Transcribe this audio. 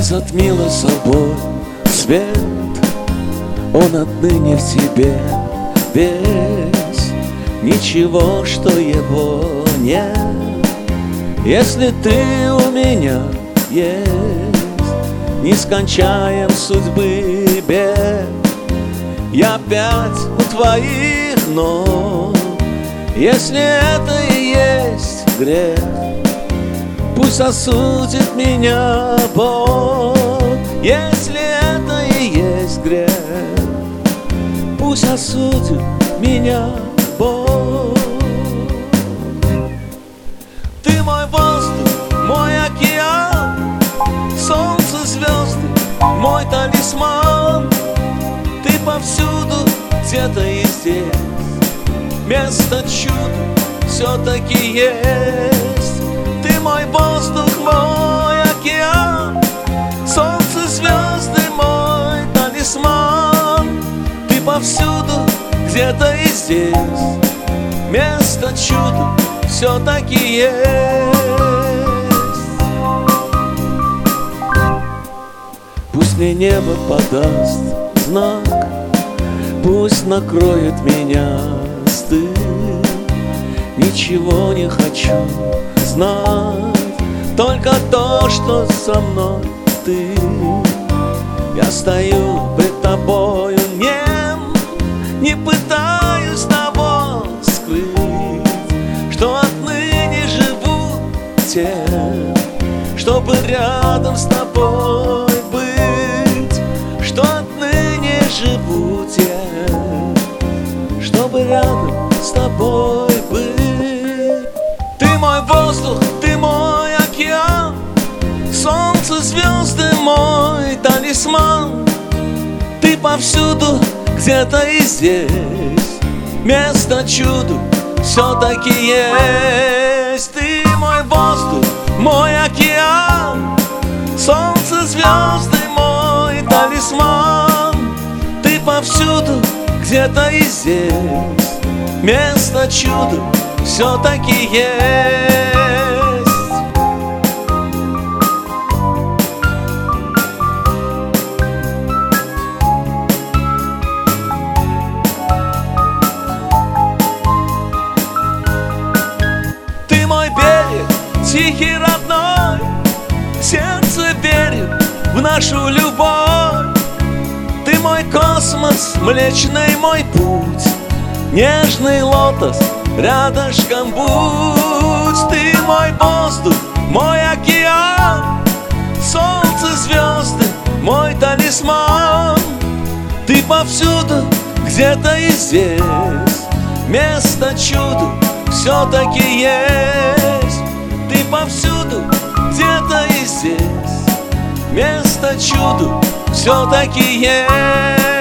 затмила собой свет, он отныне в тебе весь. Ничего, что его нет, если ты у меня есть. Нескончаем судьбы бег, я опять у твоих ног. Если это и есть грех, пусть осудит меня Бог. Если это и есть грех, пусть осудит меня Бог. Ты мой воздух, мой океан, солнце, звезды, мой талисман. Ты повсюду, где-то и здесь, место чуда все-таки есть. Ты мой воздух, мой океан, солнце, звезды, мой талисман. Ты повсюду, где-то и здесь, место чуда все-таки есть. Пусть мне небо подаст знак, пусть накроет меня стыд. Ничего не хочу знать, только то, что со мной ты. Я стою пред тобою нем, не пытаюсь того скрыть, что отныне живу тем, чтобы рядом с тобой быть. Что отныне живу тем, чтобы рядом с тобой быть. Ты мой воздух, ты мой океан, солнце, звезды, мой талисман. Ты повсюду, где-то и здесь, место чуду все-таки есть. Ты мой воздух, мой океан, солнце, звезды, мой талисман. Ты повсюду, где-то и здесь, место чуду все-таки есть. Ты мой берег, тихий, родной, сердце верит в нашу любовь. Ты мой космос, млечный мой путь, нежный лотос, рядышком будь. Ты мой воздух, мой океан, солнце, звезды, мой талисман. Ты повсюду, где-то и здесь, место чуду все-таки есть. Ты повсюду, где-то и здесь, место чуду все-таки есть.